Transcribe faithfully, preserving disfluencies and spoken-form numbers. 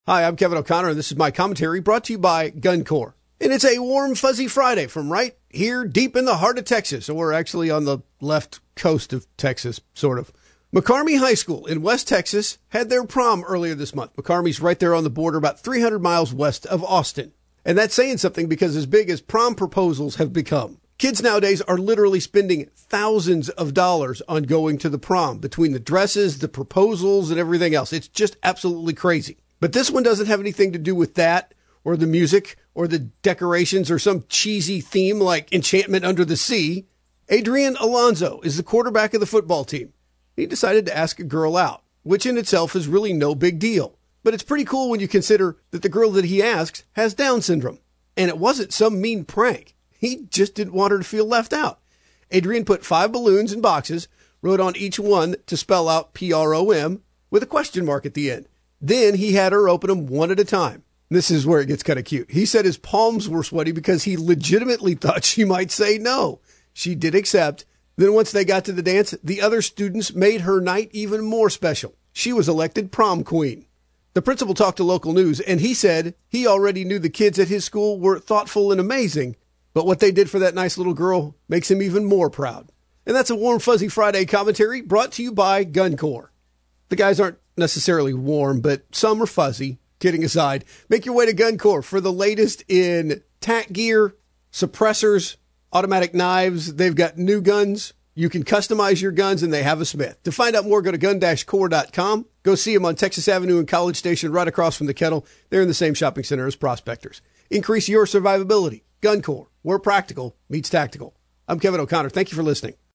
Hi, I'm Kevin O'Connor, and this is my commentary brought to you by GunCorp. And it's a warm, fuzzy Friday from right here deep in the heart of Texas, or actually on the left coast of Texas, sort of. McCarmy High School in West Texas had their prom earlier this month. McCarmy's right there on the border, about three hundred miles west of Austin. And that's saying something because as big as prom proposals have become, kids nowadays are literally spending thousands of dollars on going to the prom, between the dresses, the proposals, and everything else. It's just absolutely crazy. But this one doesn't have anything to do with that, or the music, or the decorations, or some cheesy theme like Enchantment Under the Sea. Adrian Alonso is the quarterback of the football team. He decided to ask a girl out, which in itself is really no big deal. But it's pretty cool when you consider that the girl that he asks has Down syndrome. And it wasn't some mean prank. He just didn't want her to feel left out. Adrian put five balloons in boxes, wrote on each one to spell out P R O M with a question mark at the end. Then he had her open them one at a time. This is where it gets kind of cute. He said his palms were sweaty because he legitimately thought she might say no. She did accept. Then once they got to the dance, the other students made her night even more special. She was elected prom queen. The principal talked to local news, and he said he already knew the kids at his school were thoughtful and amazing, but what they did for that nice little girl makes him even more proud. And that's a warm, fuzzy Friday commentary brought to you by GunCorp. The guys aren't necessarily warm, but some are fuzzy. Kidding aside, make your way to GunCorp for the latest in tack gear, suppressors, automatic knives. They've got new guns. You can customize your guns, and they have a smith. To find out more, go to gun dash core dot com. Go see them on Texas Avenue and College Station right across from the Kettle. They're in the same shopping center as Prospectors. Increase your survivability. GunCorp, where practical meets tactical. I'm Kevin O'Connor. Thank you for listening.